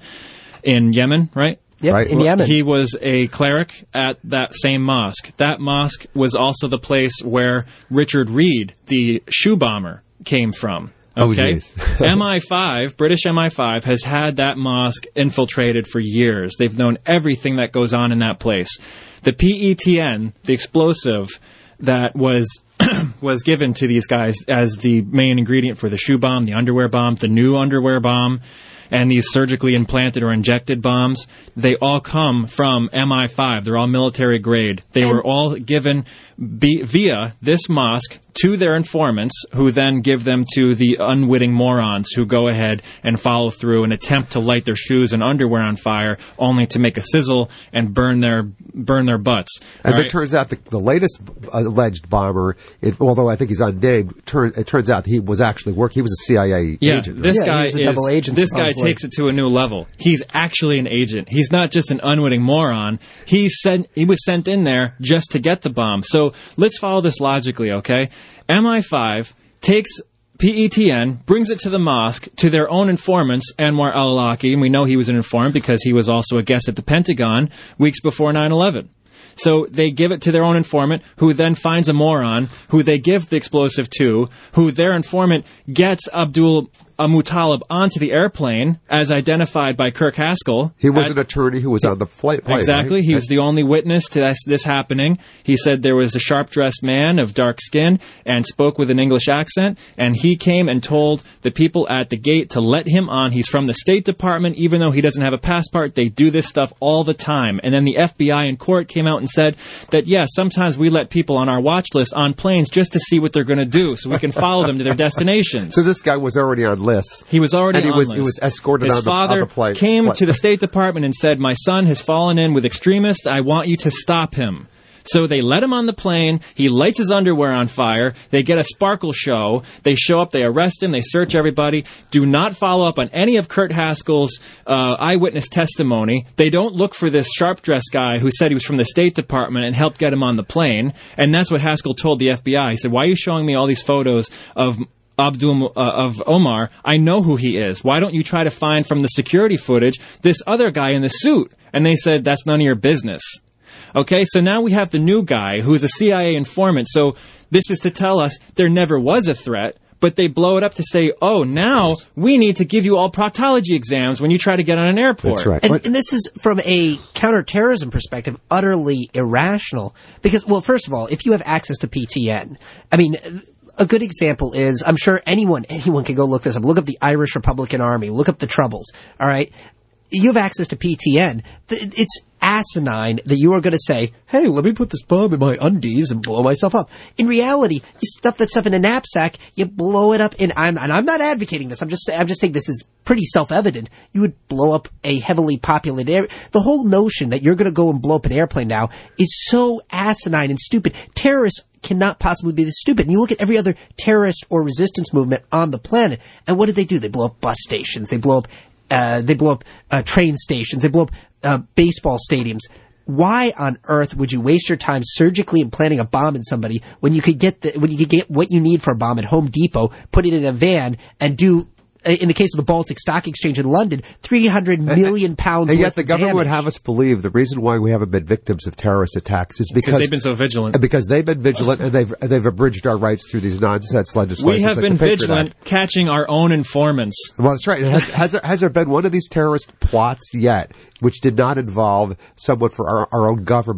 in Yemen, right? Yep, Right. in Well, Yemen. He was a cleric at that same mosque. That mosque was also the place where Richard Reed, the shoe bomber, came from. Oh, Okay, geez. M I five, British M I five, has had that mosque infiltrated for years. They've known everything that goes on in that place. The P E T N, the explosive that was was given to these guys as the main ingredient for the shoe bomb, the underwear bomb, the new underwear bomb, and these surgically implanted or injected bombs, they all come from M I five. They're all military grade. They were all given be, via this mosque to their informants, who then give them to the unwitting morons who go ahead and follow through and attempt to light their shoes and underwear on fire, only to make a sizzle and burn their burn their butts. And All it right? turns out the, the latest alleged bomber, it, although I think he's unnamed, turn, it turns out he was actually working. He was a C I A Yeah, agent. this Yeah, guy he's a is double agent, this guy supposedly. takes it to a new level. He's actually an agent. He's not just an unwitting moron. He sent he was sent in there just to get the bomb. So let's follow this logically, okay? M I five takes P E T N, brings it to the mosque, to their own informants, Anwar al-Awlaki, and we know he was an informant because he was also a guest at the Pentagon weeks before nine eleven. So they give it to their own informant, who then finds a moron, who they give the explosive to, who their informant gets Abdul uh, Muttalib onto the airplane, as identified by Kirk Haskell. He was At- an attorney who was on the flight. plane, Exactly. right? He was the only witness to this, this happening. He said there was a sharp-dressed man of dark skin and spoke with an English accent, and he came and told the people at the gate to let him on. He's from the State Department. Even though he doesn't have a passport, they do this stuff all the time. And then the F B I in court came out and said that, yes, sometimes we let people on our watch list on planes just to see what they're going to do so we can follow them to their destinations. So this guy was already on lists. He was already and he on was list. he was escorted His on the, father on the plane. came What? to the State Department and said, "My son has fallen in with extremists. I want you to stop him." So they let him on the plane. He lights his underwear on fire. They get a sparkle show. They show up. They arrest him. They search everybody. Do not follow up on any of Kurt Haskell's uh, eyewitness testimony. They don't look for this sharp-dressed guy who said he was from the State Department and helped get him on the plane. And that's what Haskell told the F B I. He said, "Why are you showing me all these photos of Abdul uh, of Omar? I know who he is. Why don't you try to find from the security footage this other guy in the suit?" And they said, "That's none of your business." Okay, so now we have the new guy who is a C I A informant. So this is to tell us there never was a threat, but they blow it up to say, "Oh, now we need to give you all proctology exams when you try to get on an airport." That's right. And, What- and this is, from a counterterrorism perspective, utterly irrational. Because, well, first of all, if you have access to P T N, I mean, a good example is, I'm sure anyone, anyone can go look this up. Look up the Irish Republican Army. Look up the Troubles. All right? You have access to P T N. Th- It's asinine that you are going to say, "Hey, let me put this bomb in my undies and blow myself up." In reality, you stuff that stuff in a knapsack, you blow it up in, I'm, and I'm not advocating this, I'm just, say- I'm just saying this is pretty self-evident. You would blow up a heavily populated area. The whole notion that you're going to go and blow up an airplane now is so asinine and stupid. Terrorists cannot possibly be this stupid. And you look at every other terrorist or resistance movement on the planet, and what did they do? They blow up bus stations, they blow up Uh, they blow up uh, train stations. They blow up uh, baseball stadiums. Why on earth would you waste your time surgically implanting a bomb in somebody when you could get the, when you could get what you need for a bomb at Home Depot, put it in a van, and do, uh, in the case of the Baltic Stock Exchange in London, three hundred million pounds and yet worth the of government would damage. have us believe the reason why we haven't been victims of terrorist attacks is because Because they've been so vigilant. because they've been vigilant and they've they've abridged our rights through these nonsense legislation. We have been vigilant, catching our own informants. Well, that's right. Has, has, there, has there been one of these terrorist plots yet which did not involve someone for our, our own government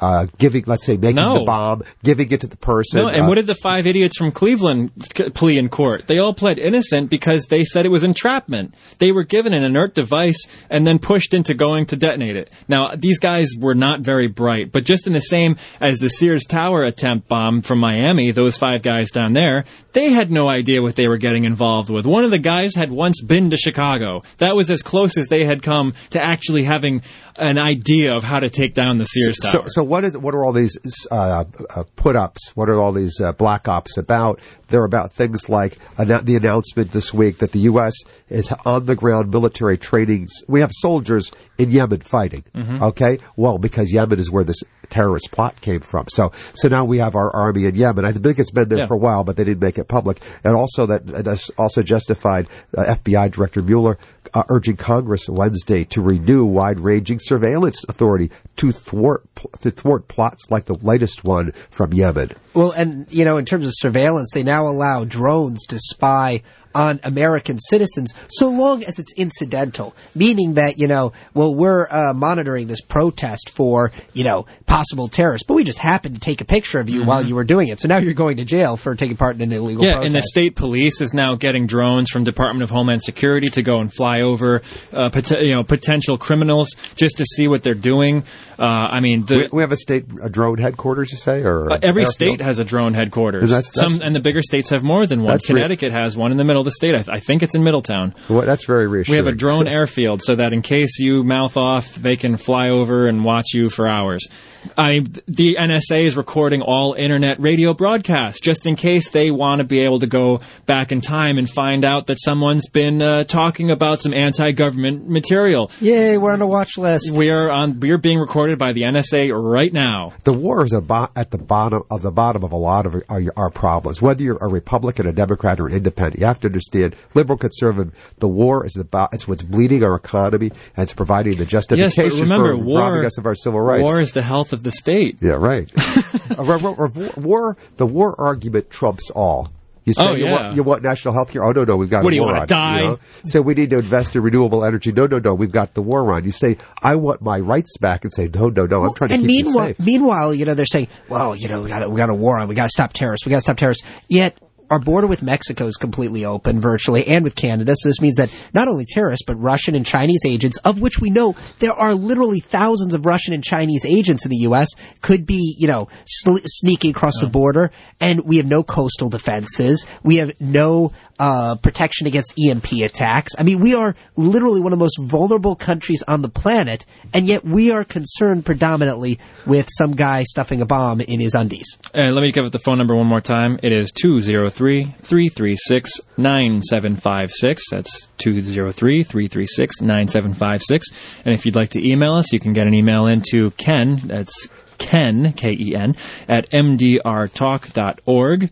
uh, giving, let's say, making No. the bomb, giving it to the person. No, and uh, what did the five idiots from Cleveland c- plea in court? They all pled innocent because they said it was entrapment. They were given an inert device and then pushed into going to detonate it. Now, these guys were not very bright, but just in the same as the Sears Tower attempt bomb from Miami, those five guys down there, they had no idea what they were getting involved with. One of the guys had once been to Chicago. That was as close as they had come to actually having an idea of how to take down the Sears So, Tower. so what is what are all these uh, uh, put-ups? What are all these uh, black ops about? They're about things like annou- the announcement this week that the U S is on-the-ground military training. We have soldiers in Yemen fighting. Mm-hmm. Okay, well, because Yemen is where this terrorist plot came from. So, so now we have our army in Yemen. I think it's been there Yeah. for a while, but they didn't make it public. And also that that's also justified uh, F B I Director Mueller uh, urging Congress Wednesday to renew wide-ranging surveillance authority to thwart to thwart plots like the latest one from Yemen. Well, and, you know, in terms of surveillance, they now allow drones to spy on American citizens so long as it's incidental, meaning that, you know, well, we're uh, monitoring this protest for, you know, possible terrorists, but we just happened to take a picture of you Mm-hmm. while you were doing it. So now you're going to jail for taking part in an illegal Yeah, protest. and the state police is now getting drones from Department of Homeland Security to go and fly over, uh, pot- you know, potential criminals just to see what they're doing. Uh, I mean, the, We, we have a state a drone headquarters, you say, or uh, every airfield? state has a drone headquarters. That's- that's- Some and the bigger states have more than one. That's re- Connecticut has one in the middle of the state. I, th- I think it's in Middletown. Well, that's very We reassuring. have a drone airfield so that in case you mouth off, they can fly over and watch you for hours. I mean, the N S A is recording all internet radio broadcasts just in case they want to be able to go back in time and find out that someone's been uh, talking about some anti-government material. Yay, we're on a watch list. We are on. We are being recorded by the N S A right now. The war is abo- at the bottom of the bottom of a lot of our, our problems. Whether you're a Republican, a Democrat, or independent, you have to understand, liberal, conservative, the war is about it's what's bleeding our economy and it's providing the Yes, justification but remember, for war. robbing us of our civil rights. War is the health of the state. Yeah, right. Uh, war, war, war, the war argument trumps all. You say Oh, you, yeah. want, you want national health care? Oh, no, no, we've got What a do you war wanna on. die? You know? Say we need to invest in renewable energy. No, no, no, we've got the war on. You say, I want my rights back, and say, no, no, no, I'm trying to and keep meanwhile, you safe. meanwhile, you know, they're saying, well, you know, we got we got a war on, we got to stop terrorists, we got to stop terrorists. Yet our border with Mexico is completely open virtually, and with Canada. So this means that not only terrorists, but Russian and Chinese agents, of which we know there are literally thousands of Russian and Chinese agents in the U S, could be, you know, sl- sneaking across the border. And we have no coastal defenses. We have no uh, protection against E M P attacks. I mean, we are literally one of the most vulnerable countries on the planet, and yet we are concerned predominantly with some guy stuffing a bomb in his undies. And let me give it the phone number one more time. It is two zero three, three three six, nine seven five six. That's two zero three, three three six, nine seven five six. And if you'd like to email us, you can get an email into Ken, that's Ken, K E N, at m d r talk dot org.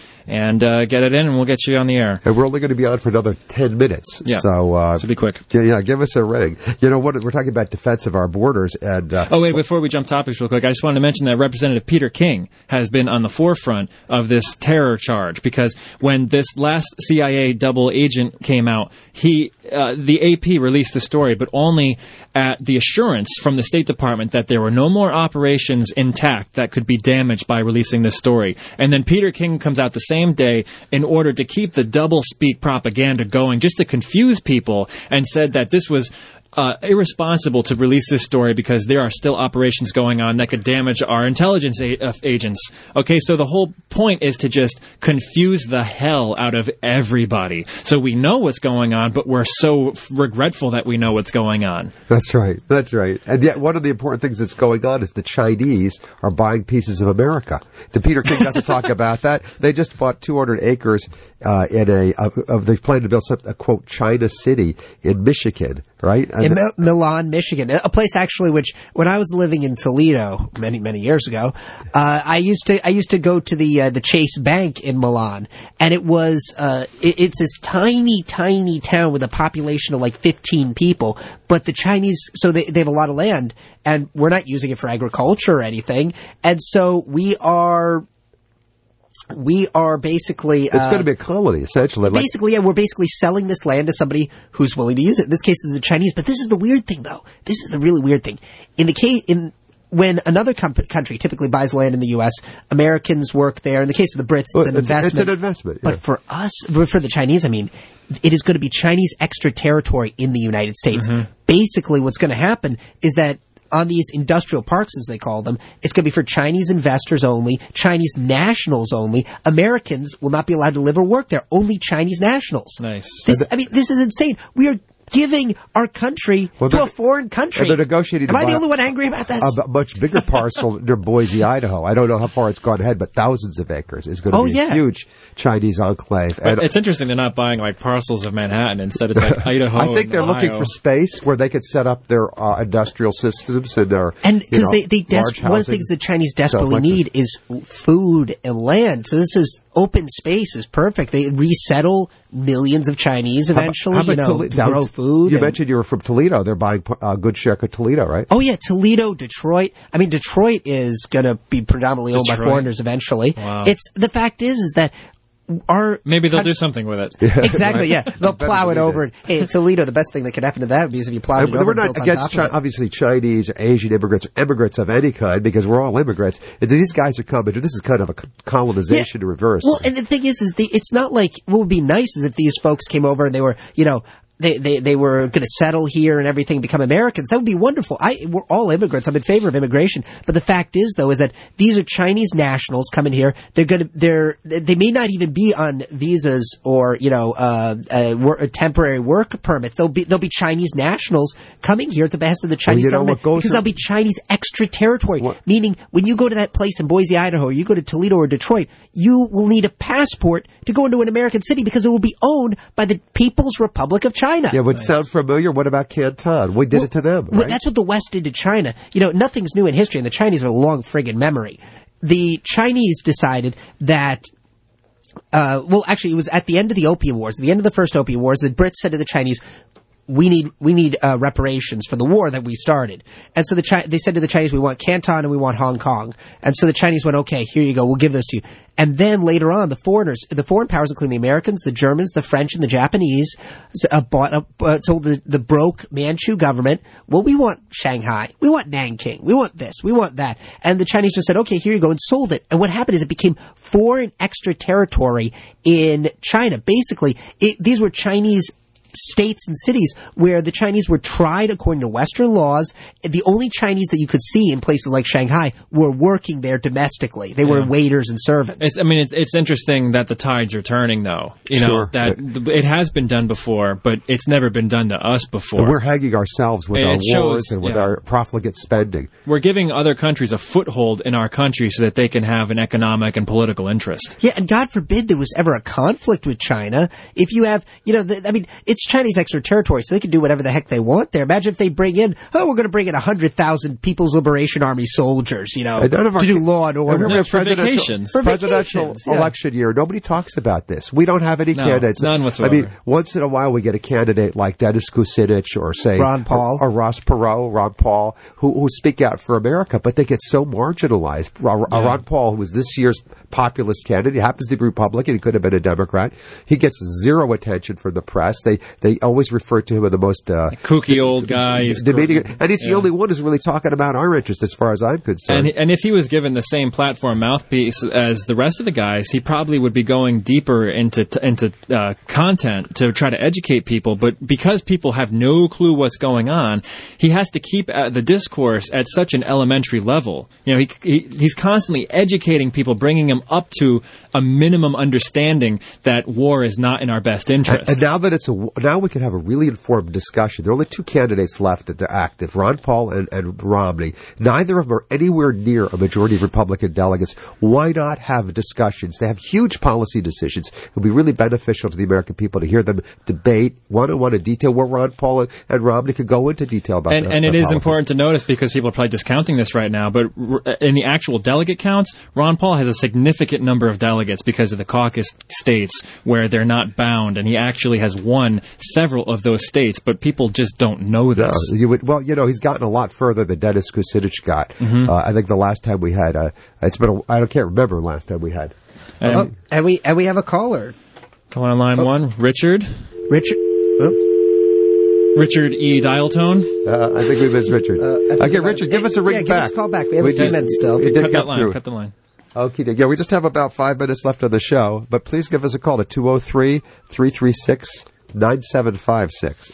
And uh, get it in, and we'll get you on the air. And we're only going to be on for another ten minutes. Yeah. So, uh, So be quick. Yeah, yeah, give us a ring. You know what? We're talking about defense of our borders, and uh, Oh, wait, before we jump topics real quick, I just wanted to mention that Representative Peter King has been on the forefront of this terror charge, because when this last C I A double agent came out, he, uh, the A P released the story, but only at the assurance from the State Department that there were no more operations intact that could be damaged by releasing this story. And then Peter King comes out the same day in order to keep the double-speak propaganda going, just to confuse people, and said that this was Uh, irresponsible to release this story because there are still operations going on that could damage our intelligence a- uh, agents. Okay, so the whole point is to just confuse the hell out of everybody. So we know what's going on, but we're so f- regretful that we know what's going on. that's right. That's right. And yet, one of the important things that's going on is the Chinese are buying pieces of America. The Peter King doesn't talk about that. They just bought two hundred acres uh, in a. Of, of they plan to build some, a quote China City in Michigan, right? And In Mil- Milan, Michigan, a place actually which, when I was living in Toledo many many years ago, uh, I used to I used to go to the uh, the Chase Bank in Milan, and it was uh, it, it's this tiny tiny town with a population of like fifteen people, but the Chinese, so they they have a lot of land, and we're not using it for agriculture or anything, and so we are. We are basically... it's uh, going to be a colony, essentially. Like, Basically, yeah, we're basically selling this land to somebody who's willing to use it. In this case, it's the Chinese. But this is the weird thing, though. This is the really weird thing. In the case, in when another com- country typically buys land in the U S, Americans work there. In the case of the Brits, it's Well, an it's- investment. it's an investment, yeah. But for us, for the Chinese, I mean, it is going to be Chinese extra territory in the United States. Mm-hmm. Basically, what's going to happen is that on these industrial parks, as they call them, it's going to be for Chinese investors only, Chinese nationals only. Americans will not be allowed to live or work there. Only Chinese nationals. Nice. This, I mean, this is insane. We are giving our country Well, to they're- a foreign country. and they're negotiating Am to I the buy only one angry about this? A, a much bigger parcel near Boise, Idaho. I don't know how far it's gone ahead, but thousands of acres is going to Oh, be yeah. a huge Chinese enclave. But And it's interesting they're not buying like parcels of Manhattan. Instead, it's like Idaho. I think and they're looking Ohio. for space where they could set up their uh, industrial systems and their And you because know, they, they des- large one of the housing. things the Chinese So desperately much is- need is food and land. So this is open space is perfect. They resettle millions of Chinese eventually. How about you know, Tole- to down grow to- food. You and- mentioned you were from Toledo. They're buying a good share of Toledo, right? Oh yeah, Toledo, Detroit. I mean, Detroit is going to be predominantly owned by Detroit. foreigners eventually. Wow. It's the fact is is that our Maybe they'll coun- do something with it. Exactly, yeah. They'll Better plow it believe over. it. Hey, Toledo, the best thing that could happen to that would be is if you plowed And it over. we're and not built on against top of Chi- it. obviously Chinese or Asian immigrants or immigrants of any kind because we're all immigrants. And these guys are coming. This is kind of a colonization to reverse. Well, and the thing is, is the, it's not like what would be nice is if these folks came over and they were, you know, they they, they were going to settle here and everything, become Americans. That would be wonderful. I we're all immigrants. I'm in favor of immigration. But the fact is, though, is that these are Chinese nationals coming here. They're going to they're they may not even be on visas or you know uh, uh, wor- temporary work permits. They'll be they'll be Chinese nationals coming here at the behest of the Chinese you know government what goes because to- they'll be Chinese extra territory. What- Meaning, when you go to that place in Boise, Idaho, or you go to Toledo or Detroit, you will need a passport to go into an American city because it will be owned by the People's Republic of China. Yeah, would sound familiar. What about Canton? We did Well, it to them, well, right? that's what the West did to China. You know, nothing's new in history, and the Chinese have a long friggin' memory. The Chinese decided that uh, well, actually, it was at the end of the Opium Wars, at the end of the first Opium Wars, the Brits said to the Chinese, we need we need uh, reparations for the war that we started. And so the Chi- they said to the Chinese, we want Canton and we want Hong Kong. And so the Chinese went, okay, here you go, we'll give those to you. And then later on, the foreigners, the foreign powers, including the Americans, the Germans, the French, and the Japanese, uh, bought up, uh, told the, the broke Manchu government, well, we want Shanghai, we want Nanking, we want this, we want that. And the Chinese just said, okay, here you go, and sold it. And what happened is it became foreign extra territory in China. Basically, it, these were Chinese states and cities where the Chinese were tried according to Western laws. The only Chinese that you could see in places like Shanghai were working there domestically. They were Yeah. waiters and servants. It's, I mean, it's, it's interesting that the tides are turning, though. You know, Sure. that th- it has been done before, but it's never been done to us before. And we're hanging ourselves with It our shows- wars and with yeah. our profligate spending. We're giving other countries a foothold in our country so that they can have an economic and political interest. Yeah, and God forbid there was ever a conflict with China. If you have, you know, the, I mean, it's Chinese extra territory, so they can do whatever the heck they want there. Imagine if they bring in, oh, we're going to bring in one hundred thousand People's Liberation Army soldiers, you know, And none of our to do ki- law and order. Remember No, the for presidential, vacations. For presidential vacations, yeah. election year, nobody talks about this. We don't have any No, candidates. none whatsoever. I mean, once in a while we get a candidate like Dennis Kucinich or say Ron Paul. or, or Ross Perot, Ron Paul, who, who speak out for America, but they get so marginalized. Ron, Yeah. Ron Paul, who was this year's populist candidate, he happens to be Republican. He could have been a Democrat. He gets zero attention from the press. They they always refer to him as the most uh, Kooky old guy. He's debating, cr- and he's the yeah. only one who's really talking about our interest, as far as I'm concerned. And, and if he was given the same platform mouthpiece as the rest of the guys, he probably would be going deeper into t- into uh, content to try to educate people. But because people have no clue what's going on, he has to keep uh, the discourse at such an elementary level. You know, he, he he's constantly educating people, bringing them up to a minimum understanding that war is not in our best interest. And, and now that it's a now we can have a really informed discussion. There are only two candidates left that are active: Ron Paul and, and Romney. Neither of them are anywhere near a majority of Republican delegates. Why not have discussions? They have huge policy decisions. It would be really beneficial to the American people to hear them debate one on one in detail. Where Ron Paul and, and Romney could go into detail about. And, their, and their it is politics. important to notice because people are probably discounting this right now, but r- in the actual delegate counts, Ron Paul has a significant number of delegates because of the caucus states where they're not bound, and he actually has won several of those states, but people just don't know No, this. you would, well, you know, he's gotten a lot further than Dennis Kucinich got. Mm-hmm. Uh, I think the last time we had, uh, it's been, a, I don't, can't remember the last time we had. And Oh, and we and we have a caller, Come on, line one, Richard. Richard. Oh. Richard E. Dialtone. Uh, I think we missed Richard. Uh, okay, Richard, give us a ring yeah, back. Give us a call back. We have we a few just, minutes still. It did cut get that line. through. Cut the line. Okay, yeah, we just have about five minutes left of the show, but please give us a call at two oh three, three three six, nine seven five six.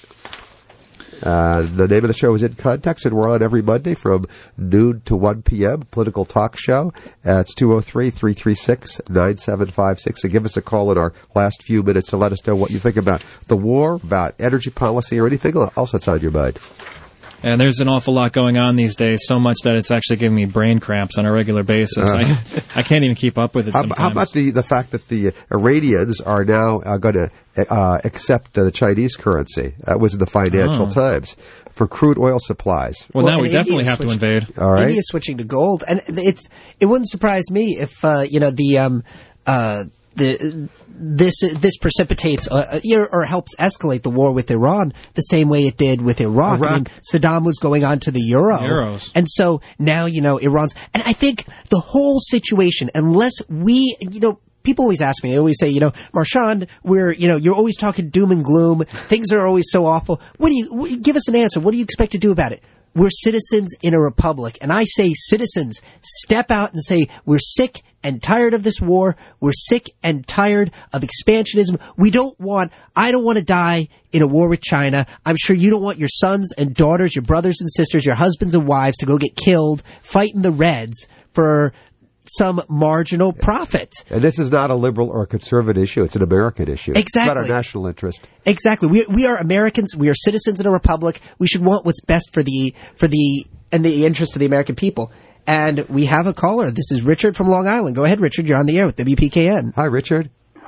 Uh, the name of the show is In Context, and we're on every Monday from noon to one p.m., political talk show. Uh, it's two oh three, three three six, nine seven five six. So give us a call in our last few minutes to let us know what you think about the war, about energy policy, or anything else that's on your mind. And there's an awful lot going on these days, so much that it's actually giving me brain cramps on a regular basis. Uh, I, I can't even keep up with it how, sometimes. How about the, the fact that the Iranians are now uh, going to uh, accept uh, the Chinese currency? That was in the Financial oh. Times. For crude oil supplies. Well, well now we India definitely have switched, to invade. All right. India's switching to gold, and it's it wouldn't surprise me if uh, you know the um, uh, the this this precipitates uh, or helps escalate the war with Iran the same way it did with Iraq. Iraq. I mean, Saddam was going on to the euro, Euros. and so now you know Iran's. And I think the whole situation, unless we, you know. People always ask me, they always say, you know, Marchand, we're, you know, you're always talking doom and gloom. Things are always so awful. What do you, what, give us an answer. What do you expect to do about it? We're citizens in a republic. And I say, citizens, step out and say, we're sick and tired of this war. We're sick and tired of expansionism. We don't want, I don't want to die in a war with China. I'm sure you don't want your sons and daughters, your brothers and sisters, your husbands and wives to go get killed fighting the Reds for some marginal profit. And this is not a liberal or a conservative issue. It's an American issue. Exactly. It's not our national interest. Exactly. We we are Americans. We are citizens in a republic. We should want what's best for the for the and the interest of the American people. And we have a caller. This is Richard from Long Island. Go ahead, Richard. You're on the air with W P K N. Hi, Richard.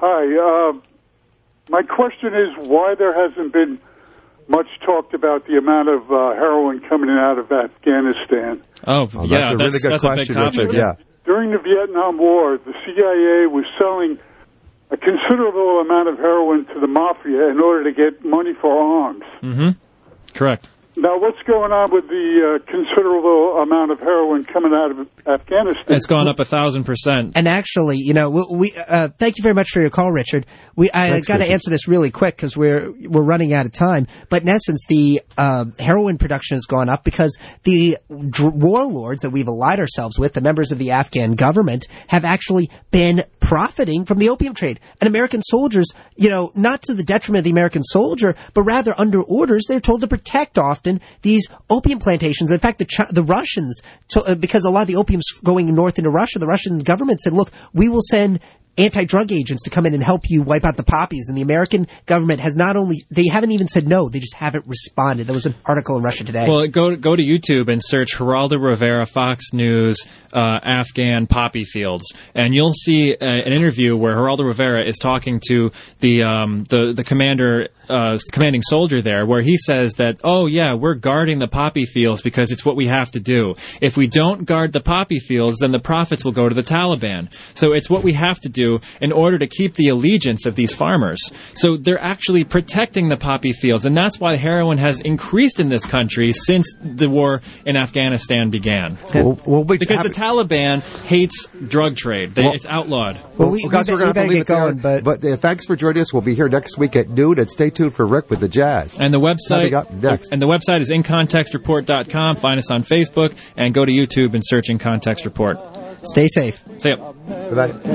Hi. Uh, my question is why there hasn't been much talked about the amount of uh, heroin coming in out of Afghanistan. Oh, oh yeah, that's a that's, really good that's question, a big topic. Richard. Yeah. During the Vietnam War, the C I A was selling a considerable amount of heroin to the mafia in order to get money for arms. Mm-hmm. Correct. Now, what's going on with the uh, considerable amount of heroin coming out of Afghanistan? It's gone up a thousand percent. And actually, you know, we, we uh, thank you very much for your call, Richard. We I got to answer this really quick because we're we're running out of time. But in essence, the uh, heroin production has gone up because the dr- warlords that we've allied ourselves with, the members of the Afghan government, have actually been profiting from the opium trade. And American soldiers, you know, not to the detriment of the American soldier, but rather under orders, they're told to protect often these opium plantations. In fact, the Ch- the Russians, to, uh, because a lot of the opium's going north into Russia, the Russian government said, look, we will send anti-drug agents to come in and help you wipe out the poppies. And the American government has not only, they haven't even said no, they just haven't responded. There was an article in Russia Today. Well, go go to YouTube and search Geraldo Rivera, Fox News, uh, Afghan poppy fields, and you'll see a, an interview where Geraldo Rivera is talking to the um, the the commander, uh, commanding soldier there, where he says that, oh yeah, we're guarding the poppy fields because it's what we have to do. If we don't guard the poppy fields, then the profits will go to the Taliban. So it's what we have to do in order to keep the allegiance of these farmers. So they're actually protecting the poppy fields, and that's why heroin has increased in this country since the war in Afghanistan began. Well, well, we because have, the Taliban hates drug trade. They, well, it's outlawed. Well, we, well guys, we, we're going to have to leave it going, there. but, but uh, thanks for joining us. We'll be here next week at noon, and stay tuned for Rick with the Jazz. And the website, up next. and the website is in context report dot com. Find us on Facebook and go to YouTube and search In Context Report. stay safe. See ya. Bye-bye.